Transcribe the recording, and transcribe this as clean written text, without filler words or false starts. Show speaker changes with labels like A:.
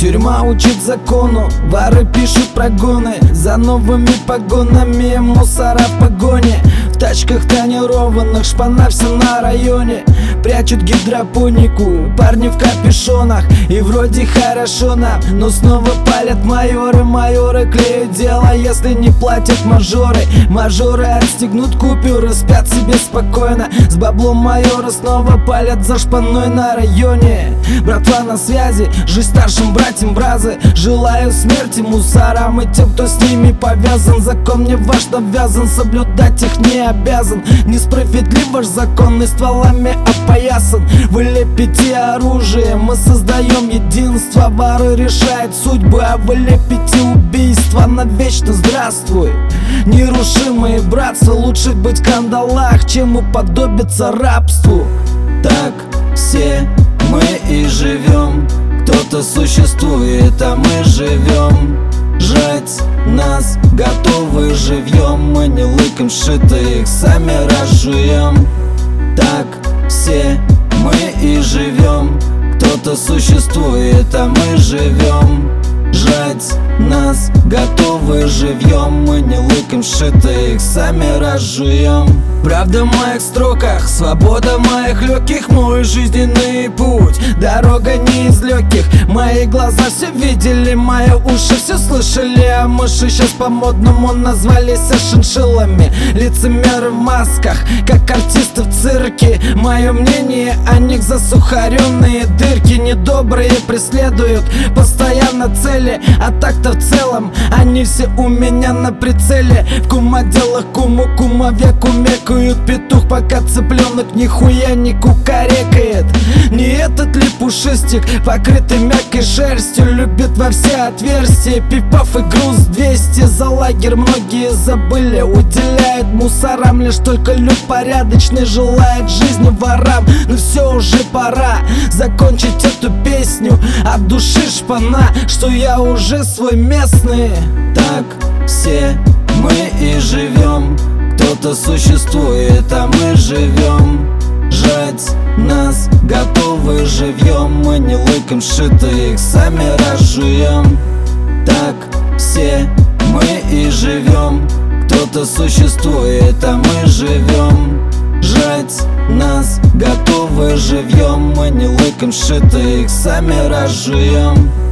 A: Тюрьма учит закону, воры пишут прогоны за новыми погонами, мусора в погоне. В тачках тонированных, шпана вся на районе. Прячут гидропонику, парни в капюшонах. И вроде хорошо нам, но снова палят майоры. Майоры клеют дело, если не платят мажоры. Мажоры отстегнут купюры, спят себе спокойно. С баблом майора снова палят за шпаной на районе. Братва на связи, жизнь старшим братьям в разы. Желаю смерти мусорам и тем, кто с ними повязан. Закон мне ваш навязан, соблюдать их не обязан. Несправедливо ж законный стволами опоясан. Вы лепите оружие, мы создаем единство. Воры решают судьбы, а вы лепите убийства. Навечно здравствуй, нерушимые братства. Лучше быть в кандалах, чем уподобиться рабству. Так все мы и живем, кто-то существует, а мы живем. Жать нас готовы живьем, мы не лыком сшиты, их сами разжуем. Так все мы и живем, кто-то существует, а мы живем. Жать нас готовы живьем, мы не лыком сшиты, их сами разжуем. Правда в моих строках, свобода в моих легких, мой жизненный путь. Дорога не из легких, мои глаза все видели, мои уши все слышали. А мыши сейчас по-модному назвались шиншиллами. Лицемеры в масках, как артисты в цирке. Мое мнение о них засухаренные дырки. Недобрые преследуют постоянно цели, а так-то в целом они все у меня на прицеле. В кумоделах кумовеку мекают. Петух, пока цыпленок нихуя не кукарекает. Не этот ли пушистик, покрытый мягкой шерстью, любит во все отверстия. Пипав и груз 200 за лагерь многие забыли. Уделяют мусорам лишь только люд порядочный. Желает жизни ворам, но все уже пора закончить эту песню. От души шпана, что я уже свой местный. Так все мы и живем, кто-то существует, а мы живем. Жать нас готовы живьем, мы не лыком сшиты, их сами разжуем. Так все мы и живем, кто-то существует, а мы живем. Жать нас готовы живьем, мы не лыком сшиты, их сами разжуем.